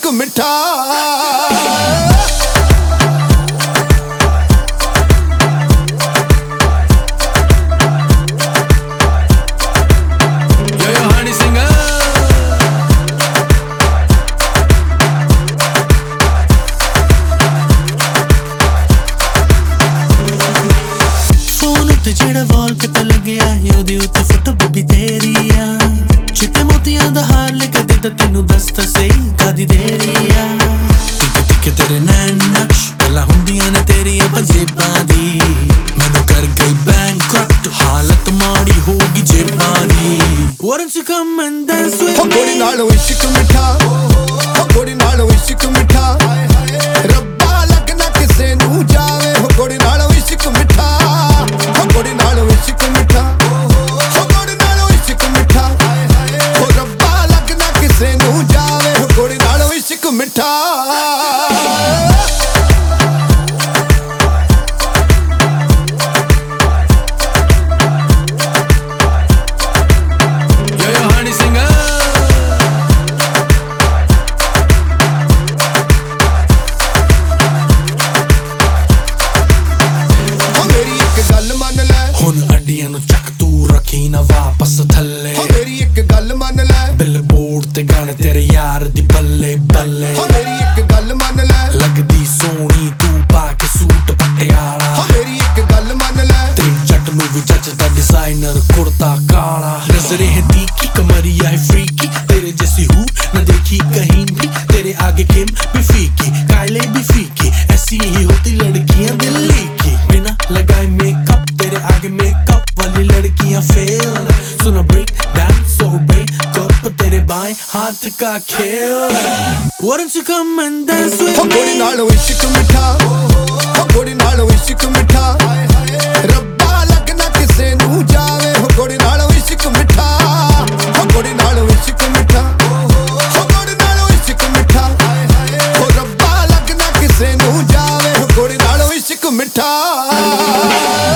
ਮਿੱਠਾ ਜਿਹੜਾ ਵਾਲਪੇਪਰ ਲੱਗਿਆ ਹੈ ਉਹਦੇ ਉੱਤੇ ਫੋਟੋ ਬੇਬੀ ਤੇਰੀ ਆ ਚਿੱਟੇ ਮੋਤੀਆਂ ਦਾ ਹਾਰ ਲੈ ਕੇ ਦਿੱਤਾ ਤੈਨੂੰ ਦੱਸ ਤਾਂ ਸਹੀ ਕਾਦੀ ਦੇਰੀ ਆ ਟਿੱਕੇ ਟਿੱਕੇ ਤੇਰੇ ਨੈਣ ਨਕਸ਼ ਗੱਲਾਂ ਹੁੰਦੀਆਂ ਨੇ ਤੇਰੀਆਂ ਪੰਜੇਬਾਂ ਦੀ ਮੈਨੂੰ ਕਰ ਗਈ ਬੈਂਕਰਪਟ ਹਾਲਤ ਮਾੜੀ ਹੋ ਗਈ ਜੇਬਾਂ ਦੀ Wouldn't you come and dance with me ਕੁੜੀ ਨਾਲ ਇਸ਼ਕ ਮਿੱਠਾ ਕੁੜੀ ਨਾਲ ਇਸ਼ਕ ਮਿੱਠਾ ਰੱਬਾ ਲੱਗਣਾ ਕਿਸੇ ਨੂੰ ਜਾਵੇ ਕੁੜੀ ਨਾਲ ਇਸ਼ਕ ਮਿੱਠਾ ਕੁੜੀ ਨਾਲ ਇਸ਼ਕ ਮਿੱਠਾ ਕੁੜੀ ਨਾਲ ਇਸ਼ਕ ਮਿੱਠਾ ਉਹ ਰੱਬਾ ਲੱਗਣਾ ਕਿਸੇ ਨੂੰ ਜਾਵੇ ਕੁੜੀ ਨਾਲ ਇਸ਼ਕ ਮਿੱਠਾ ਹੁਣ ਅੱਡੀਆਂ ਨੂੰ ਚੱਕ ਤੂੰ ਰੱਖੀ ਨਾ ਵਾਪਸ ਥੱਲੇ ਮੇਰੀ ਇੱਕ ਗੱਲ ਮੰਨ ਲੈ ਬਿਲਬੋਰਡ ਤੇ ਗਾਣੇ ਤੇਰੇ ਯਾਰ ਦੀ ਬੱਲੇ ਬੱਲੇ ਮੇਰੀ ਇੱਕ ਗੱਲ ਮੰਨ ਲੈ ਲੱਗਦੀ ਸੋਹਣੀ ਤੂੰ ਪਾ ਕੇ ਸੂਟ ਪਟਿਆਲਾ ਮੇਰੀ ਇੱਕ ਗੱਲ ਮੰਨ ਲੈ ਤੇਰੀ ਜੱਟ ਨੂੰ ਵੀ ਜੱਜਦਾ ਡਿਜ਼ਾਈਨਰ ਕੁੜਤਾ ਕਾਲਾ नजरे है तीखी कमरिया है फ्रीकी तेरे जैसी हूँ न देखी कहीं भी तेरे आगे किम भी फीकी कायले भी फीकी ऐसी ही होती लड़कियां दिल्ली की बिना लगाए मेकअप तेरे आगे मेकअप वाली लड़कियां फेल सुनो break dance so break cup तेरे बाएं हाथ का खेल Wouldn't you come and dance with me ਕੁੜੀ ਨਾਲ ਇਸ਼ਕ ਮਿੱਠਾ ਕੁੜੀ ਨਾਲ ਇਸ਼ਕ ਮਿੱਠਾ ਰੱਬਾ ਲੱਗਣਾ ਕਿਸੇ ਨੂੰ ਜਾਵੇ ਕੁੜੀ ਨਾਲ ਇਸ਼ਕ ਮਿੱਠਾ ਕੁੜੀ ਨਾਲ ਇਸ਼ਕ ਮਿੱਠਾ ਕੁੜੀ ਨਾਲ ਇਸ਼ਕ ਮਿੱਠਾ ਉਹ ਰੱਬਾ ਲੱਗਣਾ ਕਿਸੇ ਨੂੰ ਜਾਵੇ ਕੁੜੀ ਨਾਲ ਇਸ਼ਕ ਮਿੱਠਾ